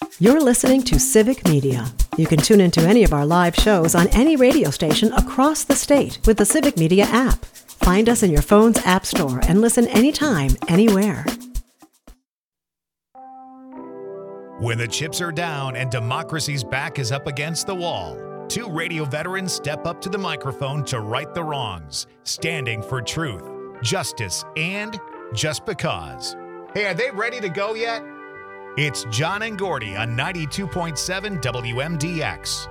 You're listening to Civic Media. You can tune into any of our live shows on any radio station across the state with the Civic Media app. Find us in your phone's app store and listen anytime, anywhere. When the chips are down and democracy's back is up against the wall, two radio veterans step up to the microphone to right the wrongs, standing for truth, justice, and just because. Hey, are they ready to go yet? It's John and Gordy on 92.7 WMDX.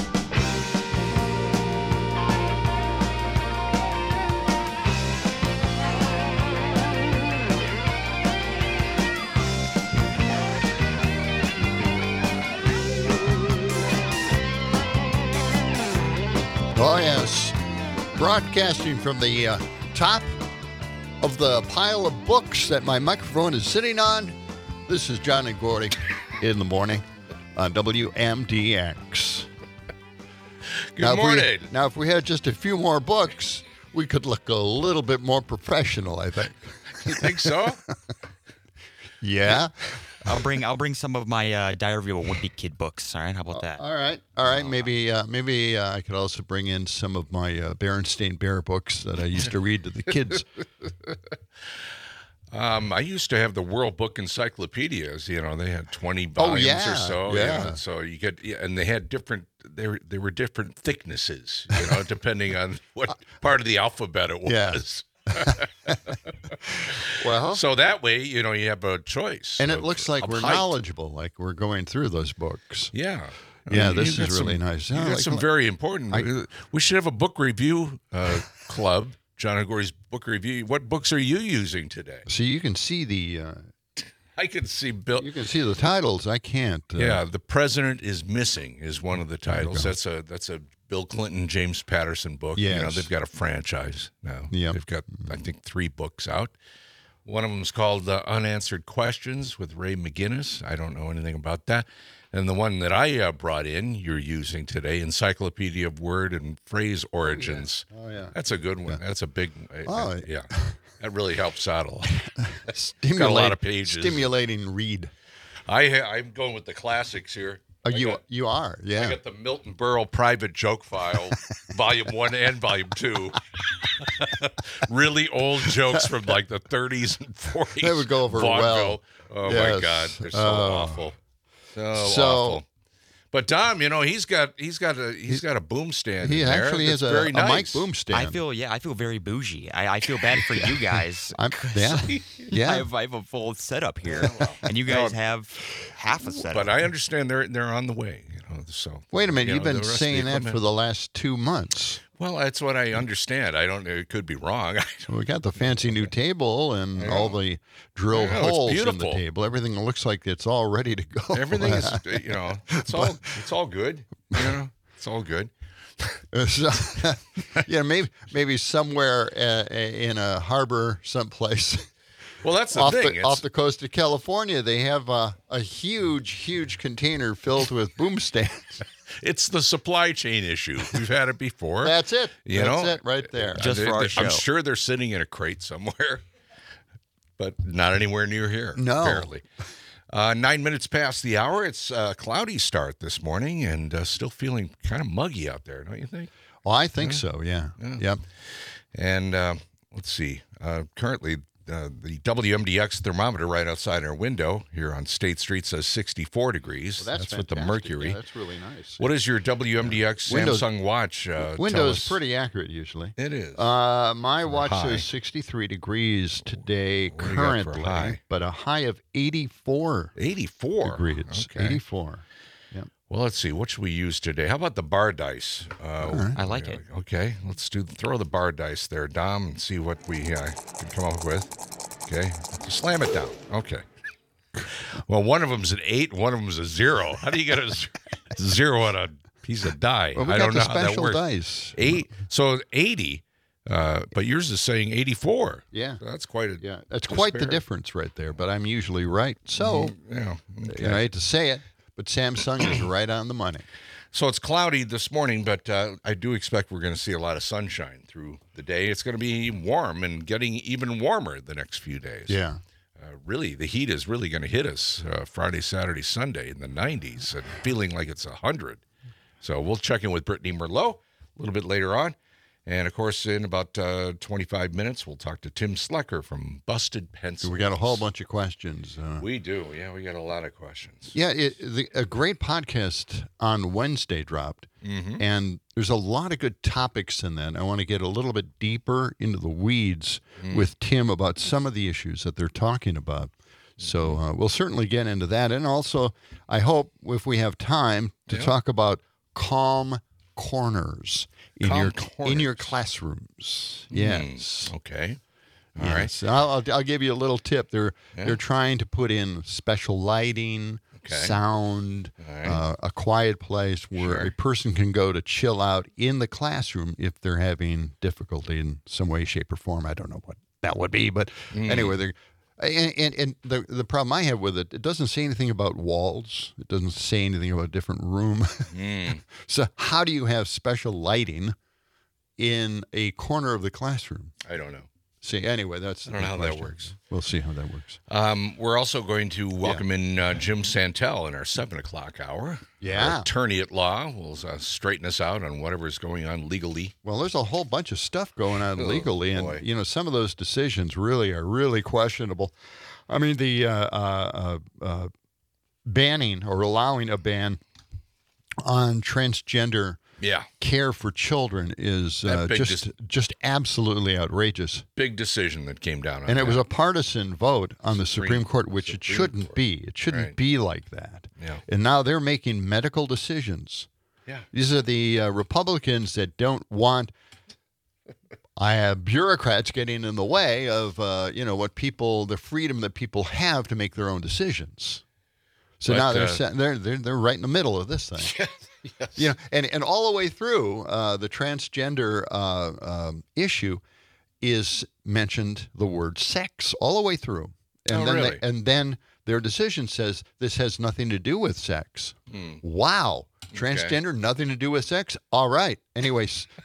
Oh, yes. Broadcasting from the top of the pile of books that my microphone is sitting on, this is John and Gordy in the morning on WMDX. Good morning. Now, if we had just a few more books, we could look a little bit more professional, I think. You think so? Yeah. I'll bring some of my Diary of a Wimpy Kid books. All right, how about that? All right. Maybe I could also bring in some of my Berenstain Bear books that I used to read to the kids. I used to have the World Book Encyclopedias. You know, they had 20 volumes or so. Yeah. So you get, and they had different. They were different thicknesses. You know, depending on what part of the alphabet it was. Yeah. Well, so that way, you know, you have a choice. And it looks like we're height. knowledgeable, like we're going through those books. Yeah. Yeah, this is really nice. You got some very important. We should have a book review club. John and Gordy's book review. What books are you using today? See, you can see the. I can see Bill. You can see the titles. I can't. Yeah, The President is Missing is one of the titles. That's a Bill Clinton, James Patterson book. Yes. You know, they've got a franchise now. Yep. They've got, I think, 3 books out. One of them is called Unanswered Questions with Ray McGinnis. I don't know anything about that. And the one that I brought in, you're using today, Encyclopedia of Word and Phrase Origins. Oh, yeah. That's a good one. Yeah. That's a big Oh, yeah. That really helps out a lot. Got a lot of pages. Stimulating read. I'm going with the classics here. You are, yeah. I got the Milton Berle Private Joke File, Volume 1 and Volume 2. Really old jokes from like the 30s and 40s. They would go over vaudeville. well. Oh, Yes. my God. They're so awful. So awful. But Dom, you know, he's got a boom stand. He in there actually that's has very a nice. mic boom stand. I feel very bougie. I feel bad for you guys. Yeah. I have a full setup here, and you guys have half a setup. But I understand they're on the way. You know, so Wait a minute, you you've know, been the rest of saying the that equipment- for the last 2 months. Well, that's what I understand. I don't know. It could be wrong. We got the fancy new table and all the drilled Yeah, it's holes in the beautiful. table. Everything looks like it's all ready to go. Everything is, you know, it's all good. You know, it's all good. So, yeah, maybe somewhere in a harbor someplace. Well, that's the off thing. off the coast of California, they have a huge container filled with boom stands. It's the supply chain issue. We've had it before. That's it. You That's know, it right there. Just for our show. I'm sure they're sitting in a crate somewhere, but not anywhere near here. No. Apparently. 9 minutes past the hour. It's a cloudy start this morning and still feeling kind of muggy out there, don't you think? Well, I think so. Yeah. Yep. And let's see. Currently, the WMDX thermometer right outside our window here on State Street says 64 degrees. Well, that's with the fantastic. mercury. Yeah, that's really nice. What is your WMDX Windows- Samsung watch? Tell Windows us? pretty accurate usually. It is. My watch high. says 63 degrees today What do you got for currently, high? but a high of 84 84 degrees. Okay. 84. Well, let's see. What should we use today? How about the bar dice? I like it. Okay, let's throw the bar dice there, Dom, and see what we can come up with. Okay, slam it down. Okay. Well, one of them's an 8, one of them's a 0. How do you get a 0 on a piece of die? Well, we I got don't the know how that special works. dice. 8. So 80. But yours is saying 84. Yeah. So that's quite a That's quite the disparity. difference right there, but I'm usually right. So, Yeah. you know, I hate to say it, but Samsung is right on the money. So it's cloudy this morning, but I do expect we're going to see a lot of sunshine through the day. It's going to be warm and getting even warmer the next few days. Yeah. really, the heat is really going to hit us Friday, Saturday, Sunday in the 90s and feeling like it's 100. So we'll check in with Brittany Merlot a little bit later on. And, of course, in about 25 minutes, we'll talk to Tim Slecker from Busted Pencils. We got a whole bunch of questions. We do. Yeah, we got a lot of questions. Yeah, a great podcast on Wednesday dropped, and there's a lot of good topics in that. I want to get a little bit deeper into the weeds with Tim about some of the issues that they're talking about. So we'll certainly get into that. And also, I hope if we have time to talk about calm corners in your classrooms. Yes. Okay. All right. So I'll give you a little tip. They're trying to put in special lighting, sound, a quiet place where a person can go to chill out in the classroom if they're having difficulty in some way, shape, or form. I don't know what that would be, but anyway, they're. And the problem I have with it doesn't say anything about walls. It doesn't say anything about a different room. So how do you have special lighting in a corner of the classroom? I don't know. See, anyway, I don't know how that works. We'll see how that works. We're also going to welcome in Jim Santel in our 7 o'clock hour. Yeah. Our attorney at law will straighten us out on whatever's going on legally. Well, there's a whole bunch of stuff going on legally, and some of those decisions are really questionable. I mean, the banning or allowing a ban on transgender care for children is just absolutely outrageous. Big decision that came down on and that. It was a partisan vote on the Supreme Court, which it shouldn't be. It shouldn't be like that. Yeah. And now they're making medical decisions. Yeah. These are the Republicans that don't want bureaucrats getting in the way of the freedom that people have to make their own decisions. So now they're right in the middle of this thing. Yes. And all the way through the transgender issue is mentioned the word sex all the way through, and then their decision says this has nothing to do with sex. Wow, transgender, nothing to do with sex. All right. Anyway,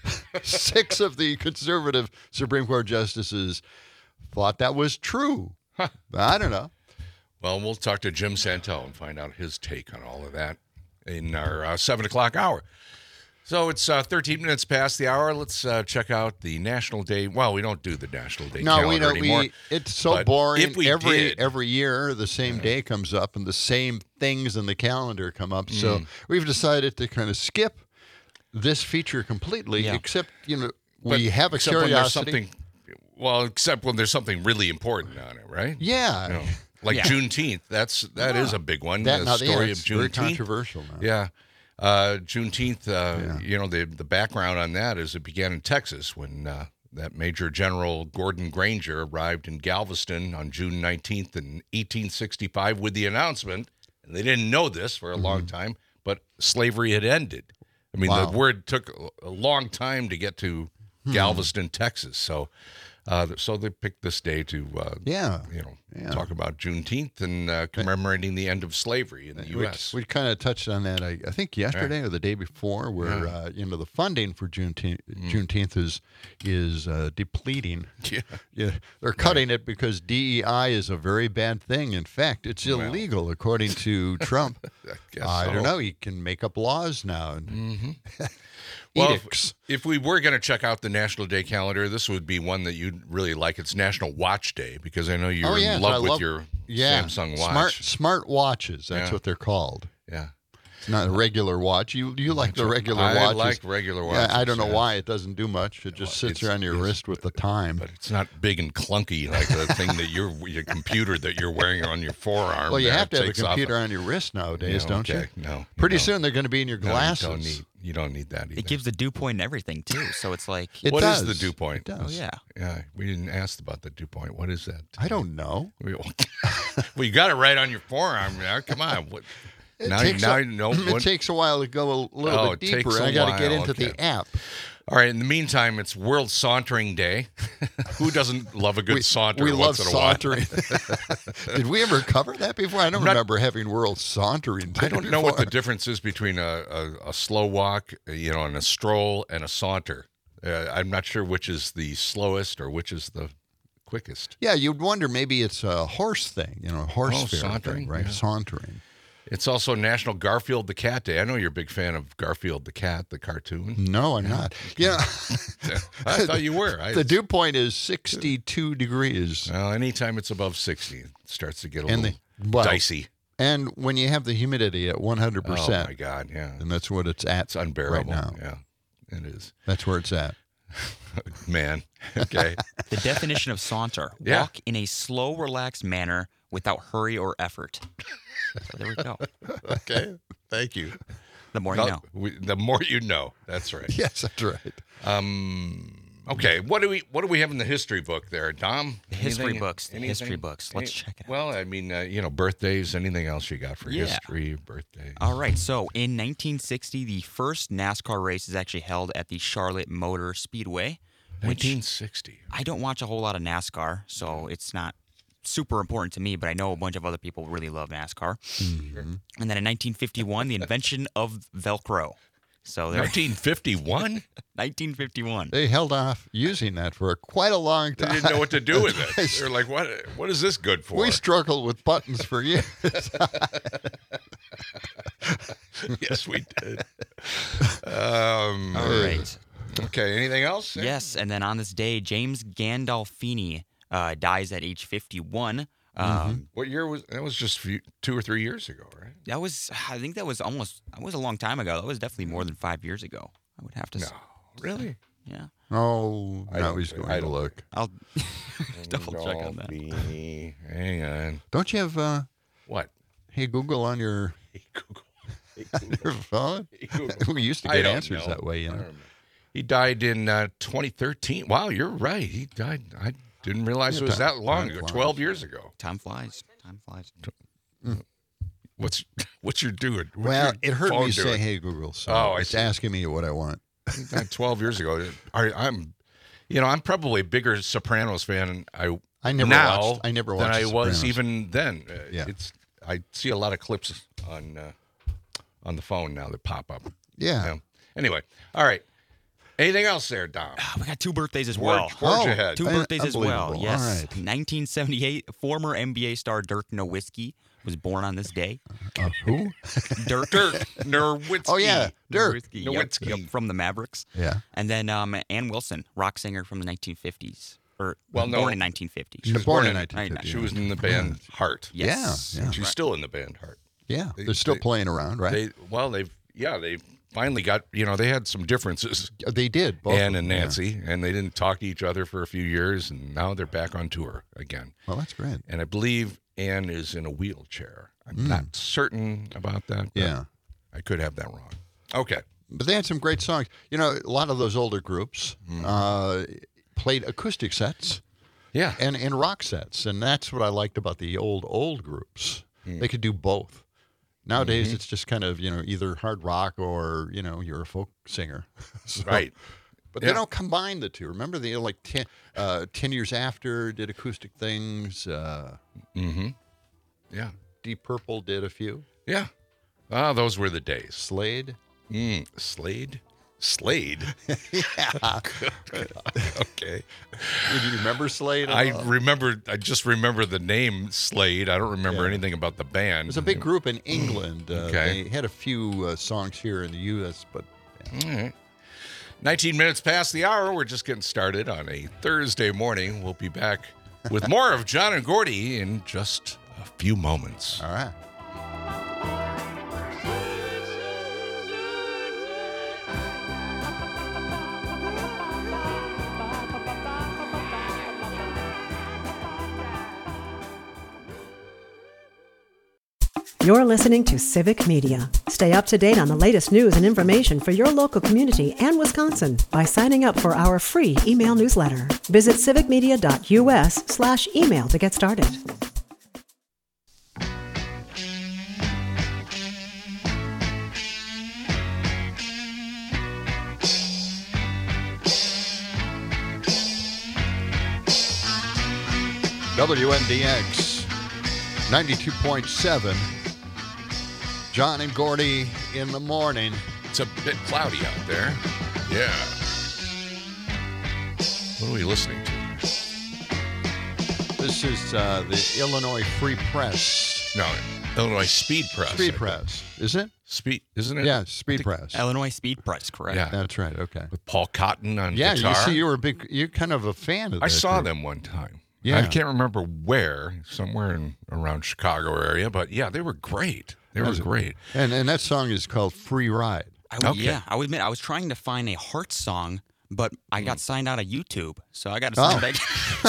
6 of the conservative Supreme Court justices thought that was true. I don't know. Well, we'll talk to Jim Santel and find out his take on all of that in our 7 o'clock hour. So it's 13 minutes past the hour. Let's check out the National Day. Well, we don't do the National Day calendar anymore. It's so boring. If we every year, the same day comes up and the same things in the calendar come up. So we've decided to kind of skip this feature completely, except, we have a curiosity. Except when there's something really important on it, right? Yeah. Like Juneteenth, that is a big one. The story of Juneteenth. Very controversial now. Yeah, Juneteenth. The background on that is it began in Texas when that Major General Gordon Granger arrived in Galveston on June 19th in 1865 with the announcement, and they didn't know this for a long time, but slavery had ended. I mean, the word took a long time to get to Galveston, Texas. So they picked this day to, talk about Juneteenth and commemorating the end of slavery in the U.S. We kind of touched on that, I think, yesterday or the day before, where the funding for Juneteenth is depleting. Yeah, they're cutting it because DEI is a very bad thing. In fact, it's illegal according to Trump. I don't know. He can make up laws now. Well, if we were going to check out the National Day calendar, this would be one that you'd really like. It's National Watch Day because I know you're in love with your Samsung watch. Smart watches, that's what they're called. Yeah. It's not a regular watch. You like the regular watches. I like regular watches. Yeah, I don't know why. It doesn't do much. It just sits there on your wrist with the time. But it's not big and clunky like the thing that your computer that you're wearing on your forearm. Well, you have to have a computer on your wrist nowadays, don't you? No. Pretty soon they're going to be in your glasses. You don't need that either. It gives the dew point and everything, too. So it's like... What is the dew point? It does. Oh, yeah. Yeah, we didn't ask about the dew point. What is that? I don't know. Well, you got it right on your forearm now. Come on. It takes a while to go a little bit deeper. I got to get into the app. All right. In the meantime, it's World Sauntering Day. Who doesn't love a good saunter we once in a while? Sauntering. Did we ever cover that before? I don't remember having World Sauntering Day. I don't know what the difference is between a slow walk, and a stroll and a saunter. I'm not sure which is the slowest or which is the quickest. Yeah, you'd wonder maybe it's a horse thing, horse fair sauntering, thing, right? yeah. Sauntering. It's also National Garfield the Cat Day. I know you're a big fan of Garfield the Cat, the cartoon. No, I'm not. I thought you were. The dew point is 62 degrees. Well, anytime it's above 60, it starts to get a And little well, dicey. And when you have the humidity at 100%, Oh, my God, yeah. and that's what it's at It's unbearable. right now. Yeah, it is. That's where it's at. Man, okay. The definition of saunter: Yeah. walk in a slow, relaxed manner without hurry or effort. So there we go. Okay, thank you. The more you know. The more you know. That's right. Yes, that's right. Okay, what do we have in the history book there, Dom? The history Anything- books. The anything- history books. Let's check it out. Well, I mean, birthdays, anything else you got for Yeah. history, birthdays? All right. So in 1960, the first NASCAR race is actually held at the Charlotte Motor Speedway. Which 1960. I don't watch a whole lot of NASCAR, so it's not super important to me, but I know a bunch of other people really love NASCAR. Mm-hmm. And then in 1951, the invention of Velcro. So there, 1951? 1951. They held off using that for quite a long They time. didn't know what to do with it. They're like, what is this good for? We struggled with buttons for years. Yes, we did. All right. Okay, anything else? Yes, and then on this day, James Gandolfini dies at age 51. What year was that? Was just 2 or 3 years ago, right? I think that was a long time ago. That was definitely more than 5 years ago. I would have to say. Really? Yeah. Oh, I now don't he's think- going I to don't look. I'll double check on that. Gandolfini. Hang on. Don't you have What? Hey Google on your Hey, Google. Hey, Google. your phone? Hey, Google. We used to I get don't answers know. that way, I don't remember. He died in 2013. Wow, you're right. He died. I didn't realize Yeah, it was time- that long time ago. flies. 12 years ago. Time flies. Time flies. What's your doing? What's Well, your it heard phone me say, doing? "Hey Google," so Oh, I it's see. asking me what I want. He died 12 years ago. I'm probably a bigger Sopranos fan. I never now watched. I never watched than I The was Sopranos. even then. Yeah. I see a lot of clips on the phone now that pop up. Yeah. You know? Anyway, all right. Anything else there, Dom? We got two birthdays as well. Forge ahead. Two birthdays as well. Unbelievable. Yes. All right. 1978, former NBA star Dirk Nowitzki was born on this day. Who? Dirk Nowitzki. Oh yeah, Dirk. Nowitzki. Nowitzki. Yep, from the Mavericks. Yeah. And then Ann Wilson, rock singer from the 1950s. Or Well, no. born in 1950. She was born in 1950. Right, She was in the band Heart. Yes. Yeah. And she's still in the band Heart. Yeah. They're still playing around, right? They finally got, they had some differences, They did. Both Ann of and them, yeah. Nancy, and they didn't talk to each other for a few years, and now they're back on tour again. Well, that's great. And I believe Ann is in a wheelchair. I'm not certain about that. But Yeah. I could have that wrong. Okay. But they had some great songs. A lot of those older groups played acoustic sets Yeah. and rock sets, and that's what I liked about the old groups. They could do both. Nowadays, it's just kind of either hard rock or you're a folk singer, So- Right. But Yeah. they don't combine the two. Remember, they 10 years after did acoustic things. Yeah. Deep Purple did a few. Yeah. Ah, those were the days. Slade. Slade? Slade? Yeah. Okay. Did you remember Slade? at I all? just remember the name Slade. I don't remember anything about the band. It was a big group in England. Okay. They had a few songs here in the U.S., but All right. 19 minutes past the hour. We're just getting started on a Thursday morning. We'll be back with more of John and Gordy in just a few moments. all right. You're listening to Civic Media. Stay up to date on the latest news and information for your local community and Wisconsin by signing up for our free email newsletter. Visit civicmedia.us/email to get started. WNDX 92.7. John and Gordy in the morning. It's a bit cloudy out there. Yeah. What are we listening to? This is the Illinois Free Press. No, Illinois Speed Press. Speed Press, is it? Speed, isn't it? Yeah, Speed Press. Illinois Speed Press, correct? Yeah. That's right. Okay. With Paul Cotton on Yeah, guitar. you see, you're kind of a fan of that. I saw group. them one time. Yeah. I can't remember where, somewhere around Chicago area, but yeah, they were great. They were great. And that song is called Free Ride. Yeah, I would admit I was trying to find a Heart song, but I got signed out of YouTube, so I got to sign back.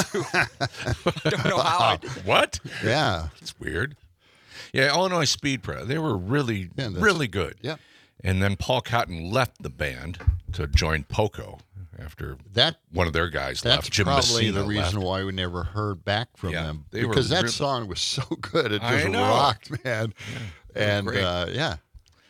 I don't know how I did that. What? Yeah. It's weird. Yeah, Illinois Speed Press. They were really, really good. Yep. And then Paul Cotton left the band to join Poco after one of their guys That's left. Jim probably Messina the reason left. why we never heard back from them. they were Because that really- song was so good. It I just know. rocked, man. And, great. yeah.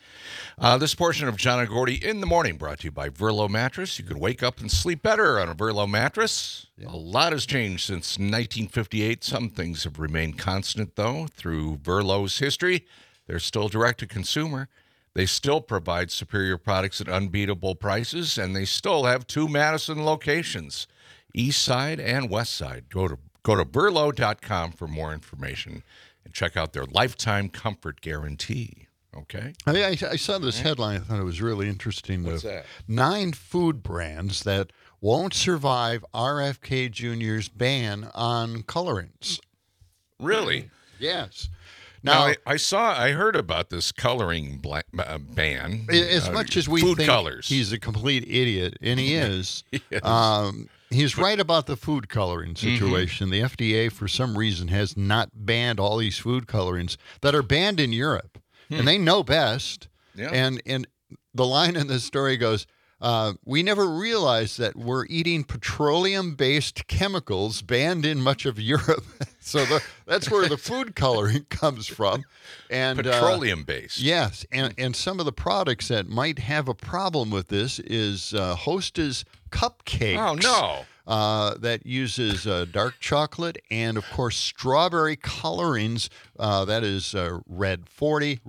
This portion of John and Gordy in the Morning brought to you by Verlo Mattress. You could wake up and sleep better on a Verlo mattress. Yeah. A lot has changed since 1958. Some things have remained constant, though. Through Verlo's history, they're still direct-to-consumer. They still provide superior products at unbeatable prices, and they still have 2 Madison locations, East Side and West Side. Go to Verlo.com for more information and check out their lifetime comfort guarantee. Okay. I mean, I saw this headline. I thought it was really interesting. What's that? 9 food brands that won't survive RFK Jr.'s ban on colorants. Really? Yes. Now I heard about this coloring ban. As much as we food think colors. he's a complete idiot, and he is, Yes. he's right about the food coloring situation. The FDA, for some reason, has not banned all these food colorings that are banned in Europe. And they know best. Yeah. And the line in this story goes, we never realized that we're eating petroleum-based chemicals banned in much of Europe. So that's where the food coloring comes from. And Petroleum-based. Yes. And some of the products that might have a problem with this is Hostess Cupcakes. Oh, no. That uses dark chocolate and, of course, strawberry colorings. That is Red 40,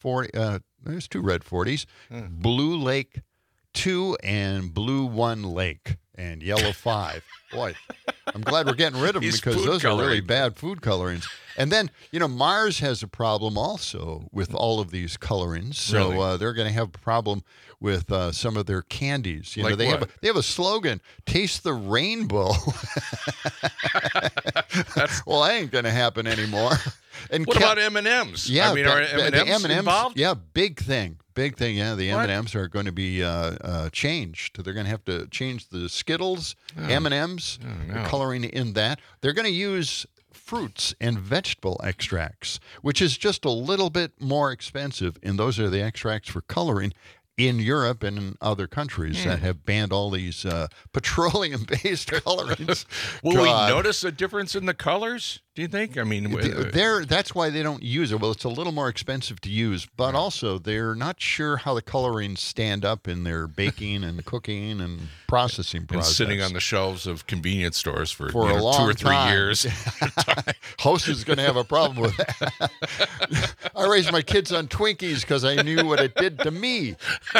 there's 2 Red 40s, Blue Lake 2 and Blue 1 Lake, and Yellow 5. Boy, I'm glad we're getting rid of them These because food those are really coloring. bad food colorings. And then, Mars has a problem also with all of these colorings. So Really? they're going to have a problem with some of their candies. Like they what? have a slogan, taste the rainbow. Well, that ain't going to happen anymore. And What about M&Ms? Yeah, I mean, are M&Ms involved? Yeah, big thing. Yeah, the What? M&Ms are going to be changed. They're going to have to change the Skittles, M&Ms, no. the coloring in that. They're going to use fruits and vegetable extracts, which is just a little bit more expensive. And those are the extracts for coloring in Europe and in other countries that have banned all these petroleum-based colorings. Will we God. notice a difference in the colors, do you think? I mean, That's why they don't use it. Well, it's a little more expensive to use, but also they're not sure how the colorings stand up in their baking and cooking and processing and process. sitting on the shelves of convenience stores for For a long 2 or 3 time. years. Host is going to have a problem with that. I raised my kids on Twinkies because I knew what it did to me.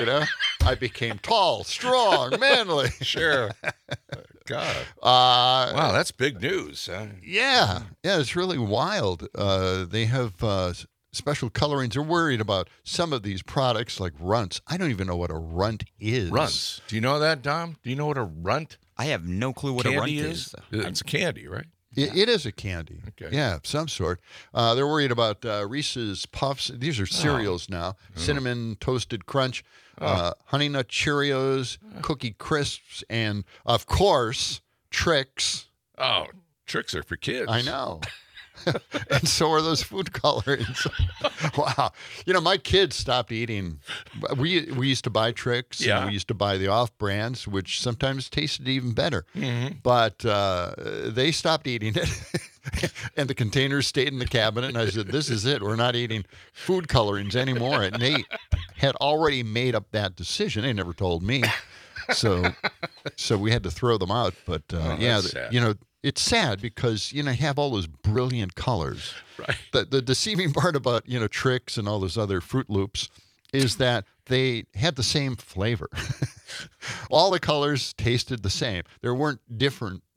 I became tall, strong, manly. Sure. God. Wow, that's big news. Yeah, it's really wild. They have special colorings. They're worried about some of these products like runts. I don't even know what a runt is. Runts. Do you know that, Dom? Do you know what a runt I have no clue what a runt candy is. It's a candy, right? It is a candy. Okay. Yeah, of some sort. They're worried about Reese's Puffs. These are cereals now. Cinnamon Toasted Crunch, Honey Nut Cheerios, Cookie Crisps, and, of course, Trix. Oh, tricks are for kids. I know. And so are those food colorings. Wow. My kids stopped eating. We used to buy Trix. Yeah. And we used to buy the off-brands, which sometimes tasted even better. Mm-hmm. But they stopped eating it. And the containers stayed in the cabinet. And I said, this is it. We're not eating food colorings anymore. And Nate had already made up that decision. They never told me. So we had to throw them out. But that's sad. it's sad because, you have all those brilliant colors. Right. The deceiving part about, Trix and all those other Fruit Loops is that they had the same flavor. All the colors tasted the same. There weren't different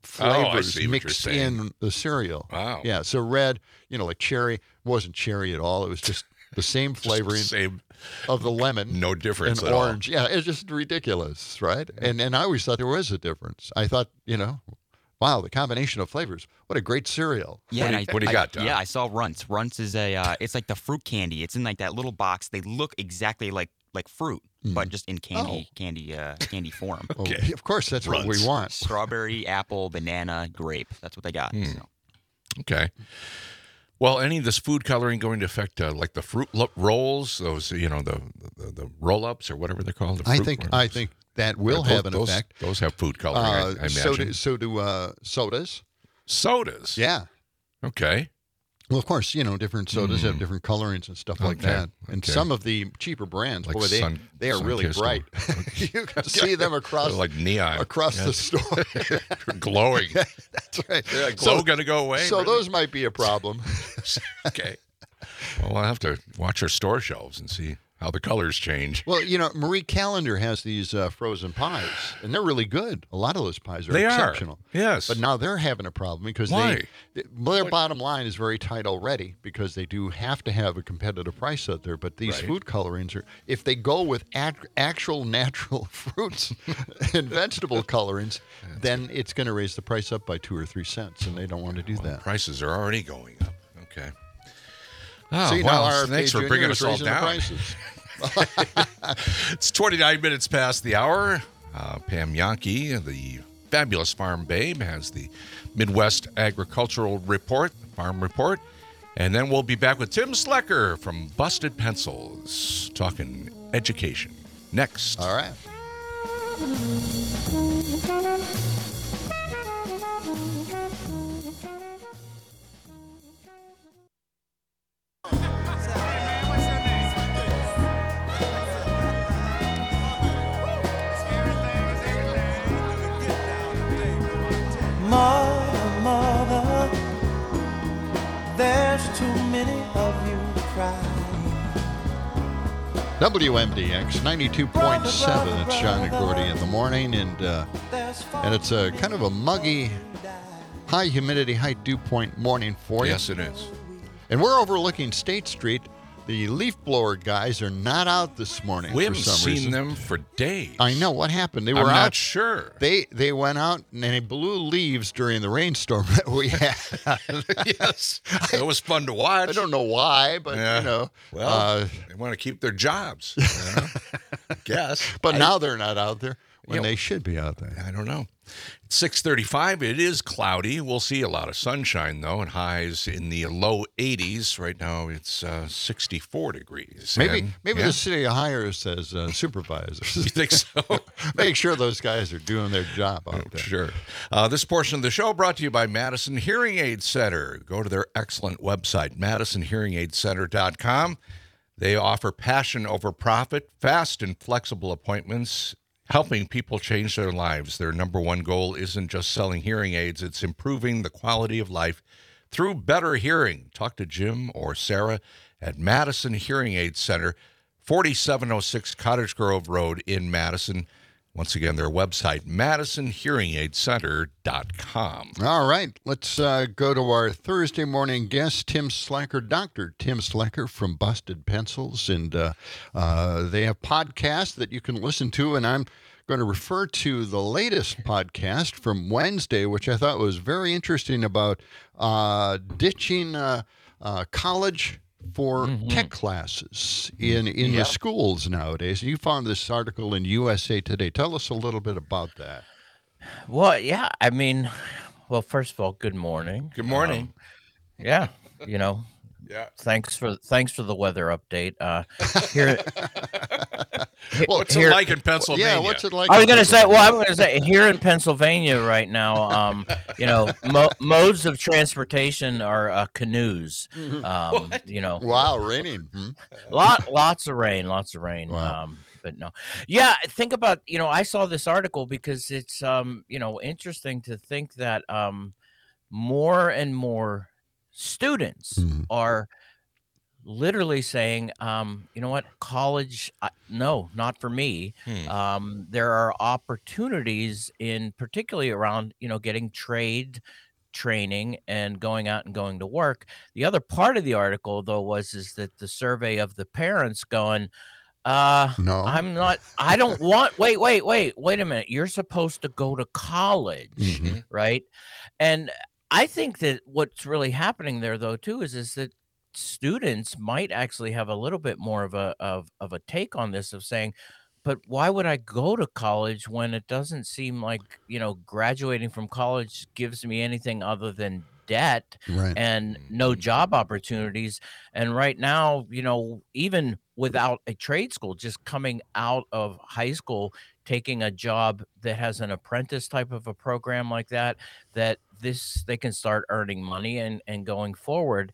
flavors see what you're mixed saying. in the cereal. Wow. Yeah, so red, like cherry, wasn't cherry at all. It was just the same flavoring Same, of the lemon. no difference and at orange. Yeah, it's just ridiculous, right? And I always thought there was a difference. I thought, wow, the combination of flavors. What a great cereal. Yeah, what do you got, Tom? Yeah, I saw Runts. Runts is it's like the fruit candy. It's in like that little box. They look exactly like fruit, but just in candy form. Okay. Of course, that's what we want. Strawberry, apple, banana, grape. That's what they got. So. Okay. Well, any of this food coloring going to affect like the fruit rolls, those the roll-ups or whatever they're called? I think that will have an effect. Those have food coloring, I imagine. So do sodas. Sodas. Yeah. Okay. Well, of course, different sodas have different colorings and stuff like that. And Okay. some of the cheaper brands, Like they are really Sunkist bright. You can see them across like neon across the store. glowing. That's right. They're like, glow going to go away. So really? those might be a problem. Okay. Well, we'll have to watch our store shelves and see how the colors change. Well, Marie Callender has these frozen pies, and they're really good. A lot of those pies are They are. exceptional. Yes. But now they're having a problem because Why? their bottom line is very tight already because they do have to have a competitive price out there. But these Right. food colorings if they go with actual natural fruits and vegetable colorings, then it's going to raise the price up by 2 or 3 cents, and they don't want to do that. Prices are already going up. Okay. Oh, See, well, now RFK thanks for Jr. bringing is us all raising the down. prices. It's 29 minutes past the hour. Pam Yankee, the fabulous farm babe, has the Midwest Agricultural Report, Farm Report. And then we'll be back with Tim Slecker from Busted Pencils, talking education. Next. All right. Mother, there's too many of you crying. WMDX 92.7. It's John and Gordy in the morning, and it's a kind of a muggy, high humidity, high dew point morning for you. Yes, it is. And we're overlooking State Street. The leaf blower guys are not out this morning. We for haven't some seen reason. them for days. I know what happened. They were I'm out. not sure. They went out and they blew leaves during the rainstorm that we had. Yes. It was fun to watch. I don't know why, but Yeah. Well, they want to keep their jobs. Guess. But now they're not out there when Yeah. they should be out there. I don't know. It's 6:35. It is cloudy. We'll see a lot of sunshine, though, and highs in the low 80s. Right now, it's 64 degrees. Maybe And, maybe yeah. the city hires as supervisors. You think so? Make sure those guys are doing their job out there. Sure. This portion of the show brought to you by Madison Hearing Aid Center. Go to their excellent website, MadisonHearingAidCenter.com. They offer passion over profit, fast and flexible appointments, helping people change their lives. Their number one goal isn't just selling hearing aids, it's improving the quality of life through better hearing. Talk to Jim or Sarah at Madison Hearing Aid Center, 4706 Cottage Grove Road in Madison. Once again, their website, MadisonHearingAidCenter.com. All right, let's go to our Thursday morning guest, Tim Slacker, Dr. Tim Slacker from Busted Pencils. And they have podcasts that you can listen to, and I'm going to refer to the latest podcast from Wednesday, which I thought was very interesting about ditching college for tech classes in the schools nowadays. You found this article in USA Today. Tell us a little bit about that. Well, yeah, I mean, well, first of all, good morning. Good morning. Yeah, Yeah. thanks for the weather update. Here, What's it like in Pennsylvania? Yeah, what's it like? I was in going to say, Pennsylvania? I'm going to say here in Pennsylvania right now, modes of transportation are canoes. Wow, raining. Lots of rain. Wow. But no, yeah. Think about I saw this article because it's interesting to think that more and more students are literally saying, you know what, college, no, not for me. There are opportunities in particularly around, getting trade training and going out and going to work. The other part of the article, though, is that the survey of the parents going, No. I don't want, wait a minute. You're supposed to go to college, right? And I think that what's really happening there, though, too, is that students might actually have a little bit more of a take on this of saying, but why would I go to college when it doesn't seem like, graduating from college gives me anything other than debt Right. and no job opportunities? And right now, even without a trade school, just coming out of high school, taking a job that has an apprentice type of a program like that, they can start earning money and going forward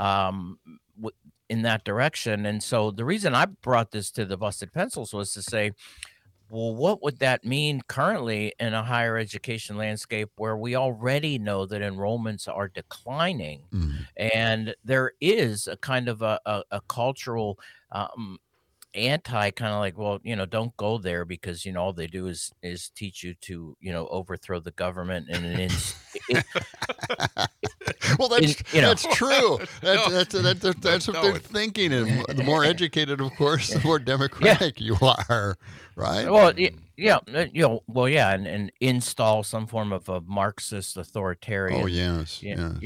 in that direction. And so the reason I brought this to the Busted Pencils was to say, well, what would that mean currently in a higher education landscape where we already know that enrollments are declining, and there is a kind of a cultural anti kind of like, well, don't go there because all they do is teach you to overthrow the government and Well, that's true. That's what they're thinking. And the more educated, of course, the more democratic you are, right? Well, and install some form of a Marxist authoritarian. Oh, yes.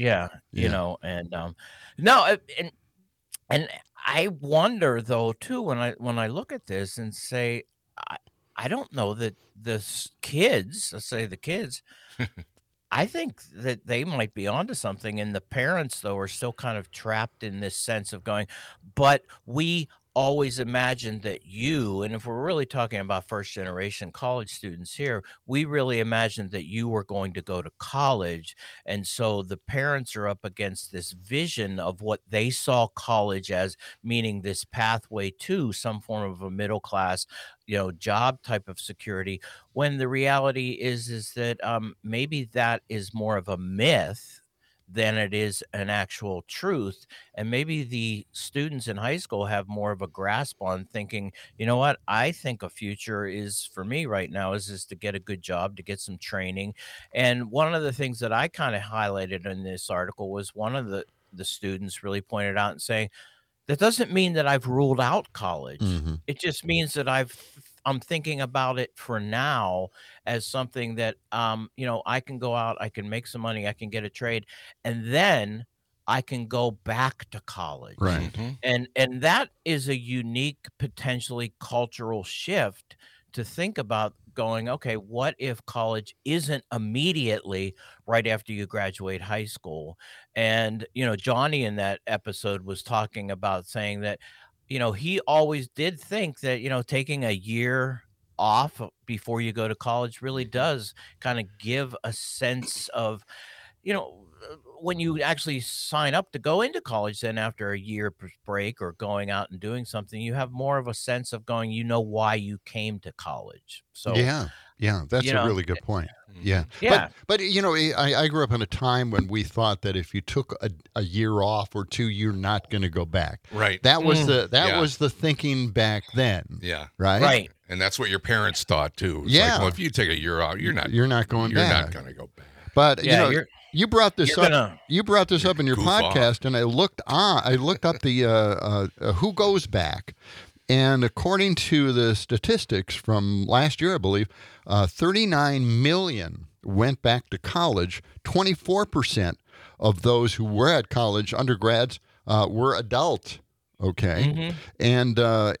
And I wonder though too when I look at this and say, I don't know that let's say the kids, I think that they might be onto something, and the parents though are still kind of trapped in this sense of going, but we always imagined that and if we're really talking about first generation college students here, we really imagined that you were going to go to college. And so the parents are up against this vision of what they saw college as, meaning this pathway to some form of a middle class job type of security, when the reality is that maybe that is more of a myth than it is an actual truth. And maybe the students in high school have more of a grasp on thinking, you know what, I think a future is for me right now is to get a good job, to get some training. And one of the things that I kind of highlighted in this article was one of the students really pointed out and saying, that doesn't mean that I've ruled out college. It just means that I'm thinking about it for now as something that, I can go out, I can make some money, I can get a trade, and then I can go back to college. Right. And that is a unique, potentially cultural shift to think about going, okay, what if college isn't immediately right after you graduate high school? And, Johnny in that episode was talking about saying that, he always did think that, taking a year off before you go to college really does kind of give a sense of, when you actually sign up to go into college, then after a year break or going out and doing something, you have more of a sense of going, why you came to college. So yeah, that's a really good point. Yeah. But I grew up in a time when we thought that if you took a year off or two, you're not going to go back. Right. That was was the thinking back then. Yeah. Right. And that's what your parents thought too. It's Yeah. like, well, if you take a year off, you're not going back. You're not going to go back. But you brought this up. You brought this up in your goof podcast, and I looked up the who goes back, and according to the statistics from last year, I believe 39 million went back to college. 24% of those who were at college, undergrads, were adult. Okay, and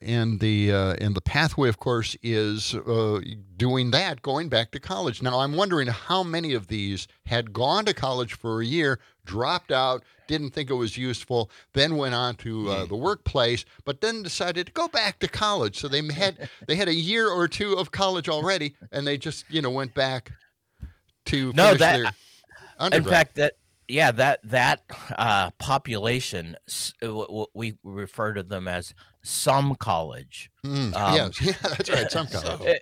the pathway, of course, is doing that, going back to college. Now, I'm wondering how many of these had gone to college for a year, dropped out, didn't think it was useful, then went on to the workplace, but then decided to go back to college. So they had a year or two of college already, and they just went back to finish their undergrad. In fact, that population, we refer to them as some college. Yes, yeah, that's right. Some college.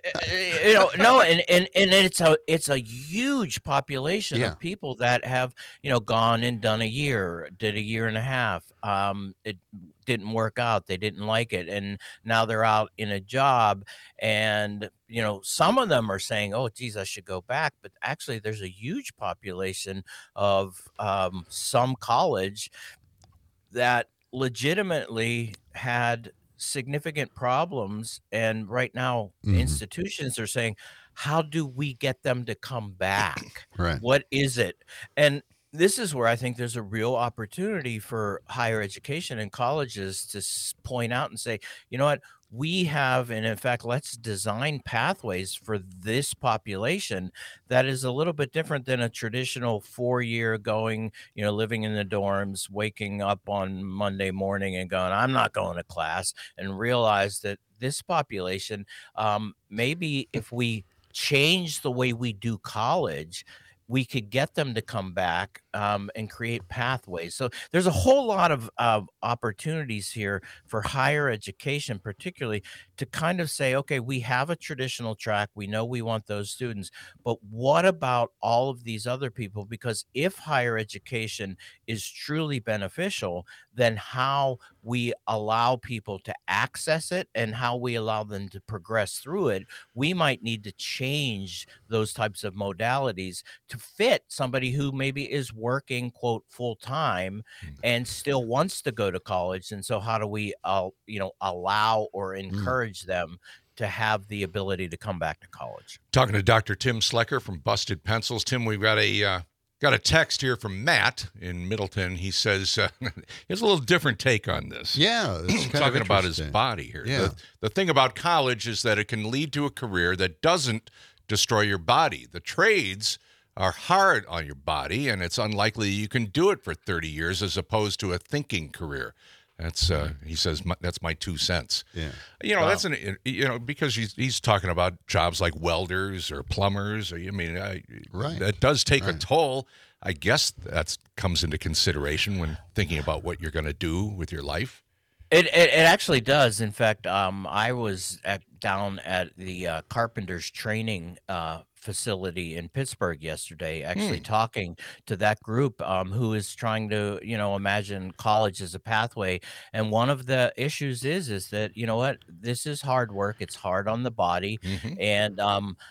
No, and it's a huge population Yeah. of people that have gone and done a year, did a year and a half. It didn't work out. They didn't like it, and now they're out in a job. And some of them are saying, "Oh, geez, I should go back." But actually, there's a huge population of some college that legitimately had significant problems, and right now institutions are saying, how do we get them to come back? Right. What is it? And this is where I think there's a real opportunity for higher education and colleges to point out and say, you know what, we have, and in fact, let's design pathways for this population that is a little bit different than a traditional 4-year going, living in the dorms, waking up on Monday morning and going, I'm not going to class, and realize that this population, maybe if we change the way we do college, we could get them to come back and create pathways. So there's a whole lot of opportunities here for higher education, particularly to kind of say, okay, we have a traditional track. We know we want those students, but what about all of these other people? Because if higher education is truly beneficial, then how we allow people to access it and how we allow them to progress through it, we might need to change those types of modalities to fit somebody who maybe is working, quote, full time and still wants to go to college. And so how do we, allow or encourage them to have the ability to come back to college? Talking to Dr. Tim Slecker from Busted Pencils. Tim, we've got a text here from Matt in Middleton. He says he has a little different take on this. Yeah, it's kind talking of about his interesting. body here. Yeah. The thing about college is that it can lead to a career that doesn't destroy your body. The trades are hard on your body, and it's unlikely you can do it for 30 years as opposed to a thinking career. That's he says that's my 2 cents. Yeah. That's because he's talking about jobs like welders or plumbers. Right. That does take a toll. I guess that comes into consideration when thinking about what you're going to do with your life. It actually does. In fact, I was down at the Carpenters Training facility in Pittsburgh yesterday, actually talking to that group who is trying to, imagine college as a pathway. And one of the issues is that, this is hard work. It's hard on the body. And,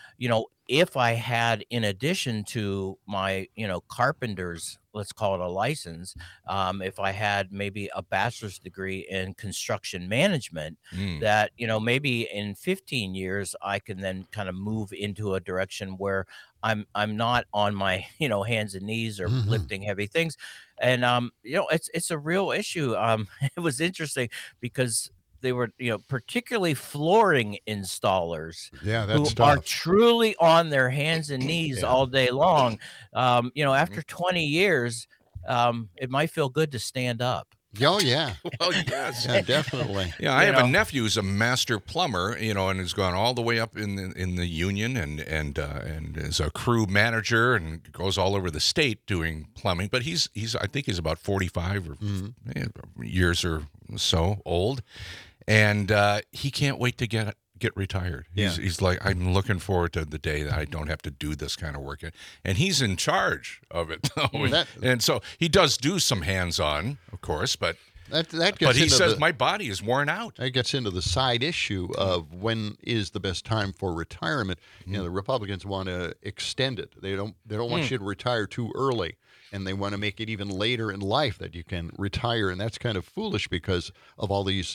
if I had, in addition to my, carpenter's, let's call it a license, if I had maybe a bachelor's degree in construction management, that, maybe in 15 years, I can then kind of move into a direction where I'm not on my, hands and knees or lifting heavy things. And, it's a real issue. It was interesting because they were, particularly flooring installers who that's are tough. truly on their hands and knees all day long. After 20 years, it might feel good to stand up. Oh, yeah. Well, yes. Yeah, definitely. Yeah, I have a nephew who's a master plumber, and has gone all the way up in the union and is a crew manager and goes all over the state doing plumbing. But I think he's about 45 or years or so old, and he can't wait to get retired. He's like, I'm looking forward to the day that I don't have to do this kind of work. And he's in charge of it. And so he does do some hands-on, of course, but he says my body is worn out. That gets into the side issue of when is the best time for retirement. The Republicans want to extend it. They don't want you to retire too early, and they want to make it even later in life that you can retire, and that's kind of foolish because of all these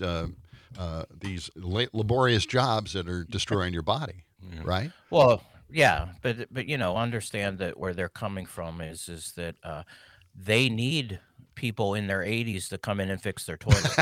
laborious jobs that are destroying your body, right? Well, yeah, but understand that where they're coming from is that they need people in their 80s to come in and fix their toilets.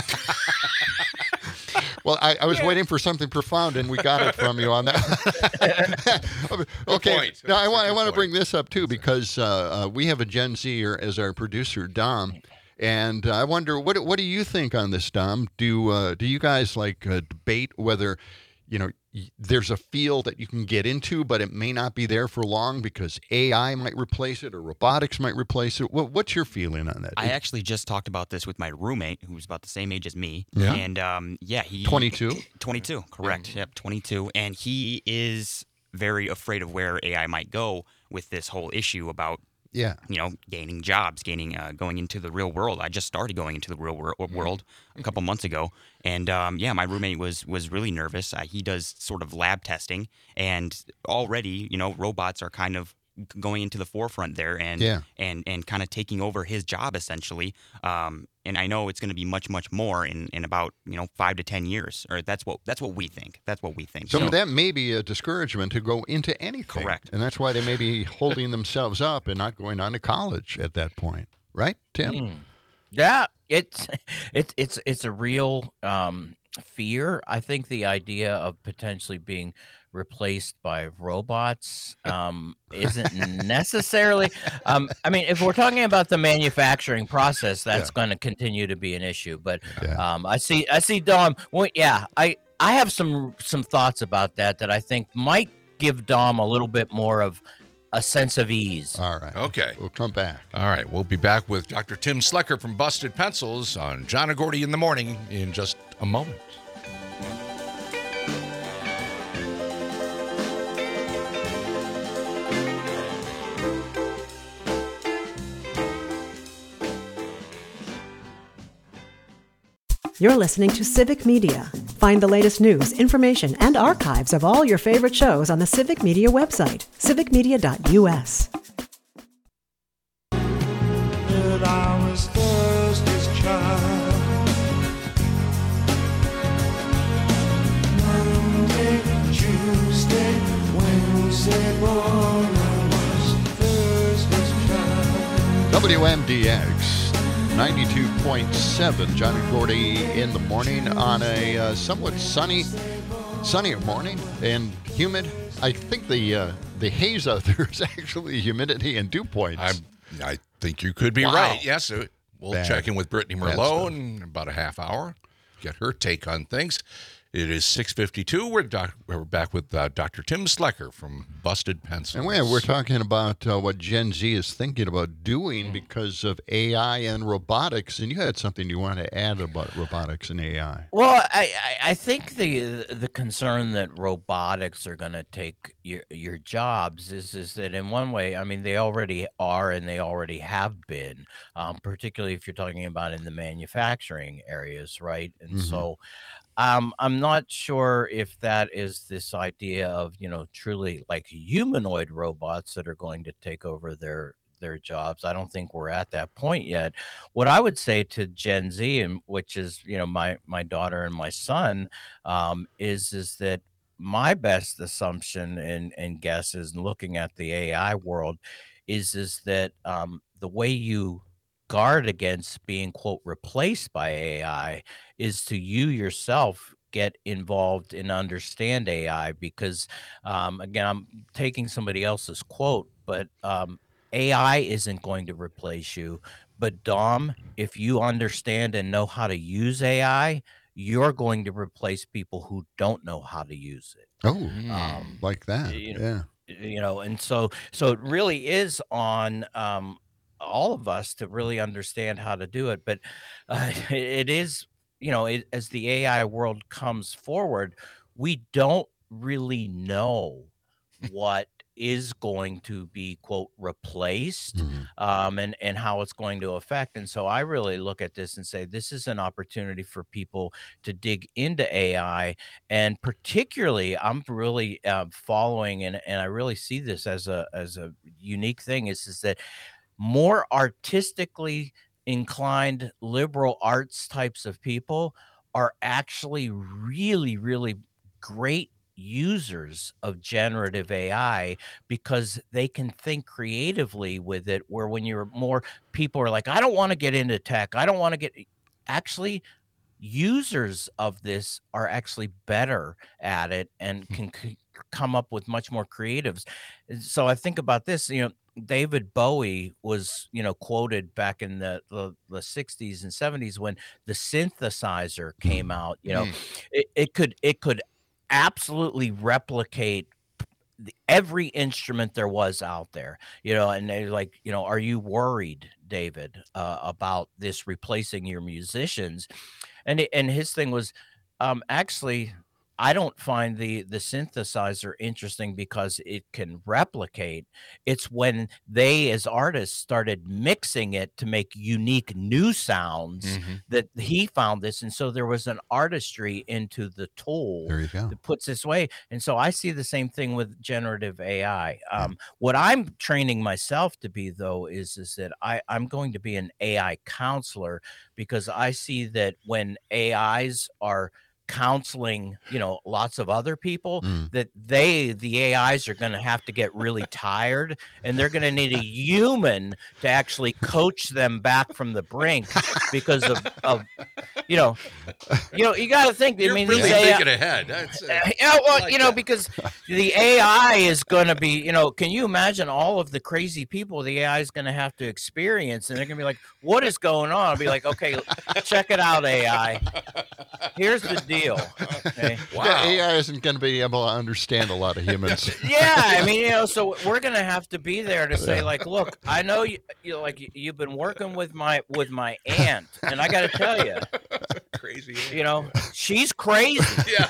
Well, I was waiting for something profound, and we got it from you on that. Okay, now I want to bring this up too because we have a Gen Zer as our producer, Dom. And I wonder, what do you think on this, Dom? Do you guys debate whether, there's a field that you can get into, but it may not be there for long because AI might replace it or robotics might replace it. What's your feeling on that? I actually just talked about this with my roommate, who's about the same age as me. Yeah. And he 22? 22, correct. Yep, 22. And he is very afraid of where AI might go with this whole issue about Yeah. gaining jobs, going into the real world. I just started going into the real world a couple months ago, and my roommate was really nervous. He does sort of lab testing, and already, robots are kind of going into the forefront there, and kind of taking over his job essentially. And I know it's going to be much more in about 5 to 10 years, or that's what we think. That's what we think. Some of that may be a discouragement to go into anything. Correct. And that's why they may be holding themselves up and not going on to college at that point, right, Tim? Yeah, it's a real fear. I think the idea of potentially being replaced by robots isn't necessarily. I mean, if we're talking about the manufacturing process, that's going to continue to be an issue. But I see Dom. Well, I have some thoughts about that I think might give Dom a little bit more of a sense of ease. All right. Okay. We'll come back. All right. We'll be back with Dr. Tim Slecker from Busted Pencils on John and Gordy in the Morning in just a moment. You're listening to Civic Media. Find the latest news, information, and archives of all your favorite shows on the Civic Media website, civicmedia.us. That I was Thursday's child. Monday, Tuesday, Wednesday morning, I was Thursday's child. WMDX 92.7, John and Gordy in the morning on a somewhat sunnier morning and humid. I think the haze out there is actually humidity and dew points. I think you could be Wow. right. Yes. We'll Bad. check in with Brittany Bad Merlot in about a half hour, get her take on things. It is 6:52. We're back with Dr. Tim Slecker from Busted Pencils. And we're talking about what Gen Z is thinking about doing because of AI and robotics. And you had something you want to add about robotics and AI. Well, I think the concern that robotics are going to take your jobs is that in one way, I mean, they already are and they already have been, particularly if you're talking about in the manufacturing areas, right? And so I'm not sure if that is this idea of, truly like humanoid robots that are going to take over their jobs. I don't think we're at that point yet. What I would say to Gen Z, and which is, my daughter and my son, is that my best assumption and guess is looking at the AI world is that the way you guard against being, quote, replaced by AI is to you yourself get involved and understand AI because, again, I'm taking somebody else's quote, but AI isn't going to replace you. But Dom, if you understand and know how to use AI, you're going to replace people who don't know how to use it. Oh, like that. And so it really is on all of us to really understand how to do it. But it is, as the AI world comes forward, we don't really know what is going to be, quote, replaced, and how it's going to affect. And so I really look at this and say, this is an opportunity for people to dig into AI. And particularly, I'm really following, and I really see this as a unique thing is that more artistically inclined liberal arts types of people are actually really, really great users of generative AI because they can think creatively with it, where when you're more people are like, I don't want to get into tech. I don't want to get actually users of this are actually better at it and can come up with much more creatives. So I think about this, David Bowie was, quoted back in the 60s and 70s when the synthesizer came out, it could absolutely replicate every instrument there was out there, and they're like, are you worried, David, about this replacing your musicians? And his thing was, actually, I don't find the synthesizer interesting because it can replicate. It's when they, as artists, started mixing it to make unique new sounds that he found this. And so there was an artistry into the tool that puts this way. And so I see the same thing with generative AI. What I'm training myself to be, though, is that I'm going to be an AI counselor, because I see that when AIs are counseling, lots of other people, that the AIs are going to have to get really tired, and they're going to need a human to actually coach them back from the brink, because of you got to think. You're I mean, really these thinking ahead. That's, because the AI is going to be, can you imagine all of the crazy people the AI is going to have to experience, and they're going to be like, what is going on? I'll be like, okay, check it out, AI. Here's the deal. Okay. Wow. Yeah, AI isn't going to be able to understand a lot of humans. Yeah, I mean, so we're going to have to be there to say, like, look, I know you've been working with my aunt, and I got to tell you, crazy. She's crazy. Yeah.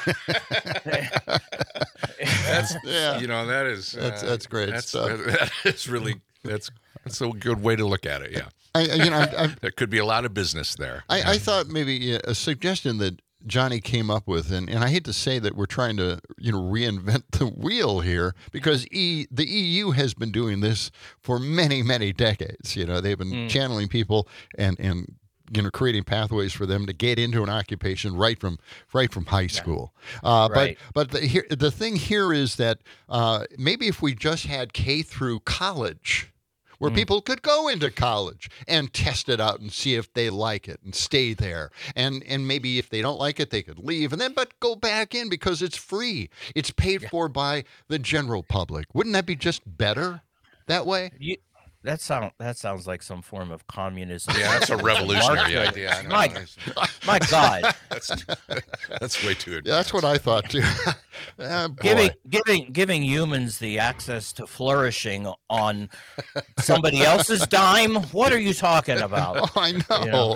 That's great stuff. That is really that's a good way to look at it. Yeah. There could be a lot of business there. I thought maybe a suggestion that Johnny came up with, and I hate to say that we're trying to reinvent the wheel here, because the EU has been doing this for many, many decades. They've been channeling people and creating pathways for them to get into an occupation right from high school. Right. But the thing here is that maybe if we just had K through college, where people could go into college and test it out and see if they like it and stay there. And maybe if they don't like it, they could leave but go back in, because it's free. It's paid for by the general public. Wouldn't that be just better that way? That sounds like some form of communism. Yeah, that's a revolutionary idea. My God, that's way too advanced. Yeah, that's what I thought too. Giving humans the access to flourishing on somebody else's dime. What are you talking about? Oh, I know.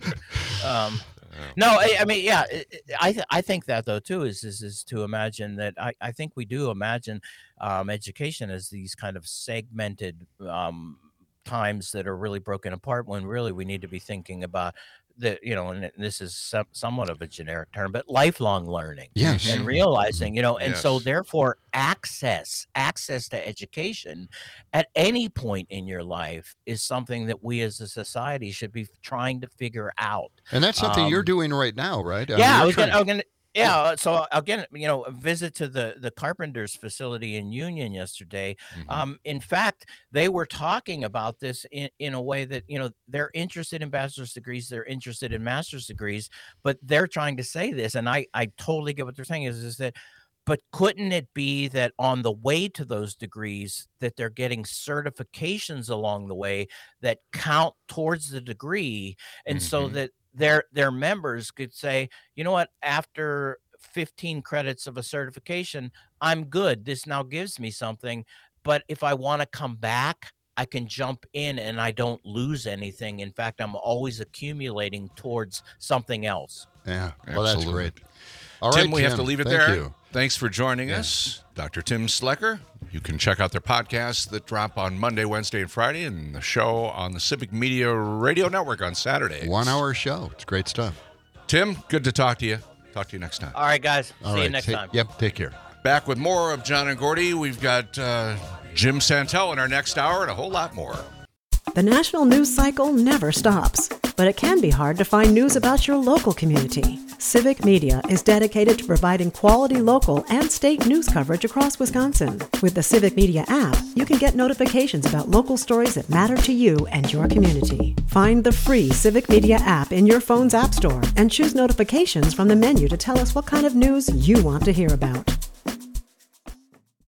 No, I mean, yeah, I think that, though, too, is to imagine that I think we do imagine education as these kind of segmented times that are really broken apart, when really we need to be thinking about and this is somewhat of a generic term, but lifelong learning. Yes. And realizing, and so therefore access to education at any point in your life is something that we as a society should be trying to figure out. And that's something you're doing right now, right? Yeah, I was going to. Yeah, so again, a visit to the Carpenters facility in Union yesterday. In fact, they were talking about this in a way that, they're interested in bachelor's degrees, they're interested in master's degrees, but they're trying to say this, and I totally get what they're saying is that, but couldn't it be that on the way to those degrees that they're getting certifications along the way that count towards the degree, and so that their members could say, you know what, after 15 credits of a certification, I'm good. This now gives me something. But if I want to come back, I can jump in and I don't lose anything. In fact, I'm always accumulating towards something else. Yeah, well, that's great. All Tim, right, we have to leave it Thank there. You. Thanks for joining us, Dr. Tim Slecker. You can check out their podcasts that drop on Monday, Wednesday, and Friday, and the show on the Civic Media Radio Network on Saturday. 1 hour show. It's great stuff. Tim, good to talk to you. Talk to you next time. All right, guys. See you next time. Yep, take care. Back with more of John and Gordy. We've got Jim Santel in our next hour and a whole lot more. The national news cycle never stops, but it can be hard to find news about your local community. Civic Media is dedicated to providing quality local and state news coverage across Wisconsin. With the Civic Media app, you can get notifications about local stories that matter to you and your community. Find the free Civic Media app in your phone's app store and choose notifications from the menu to tell us what kind of news you want to hear about.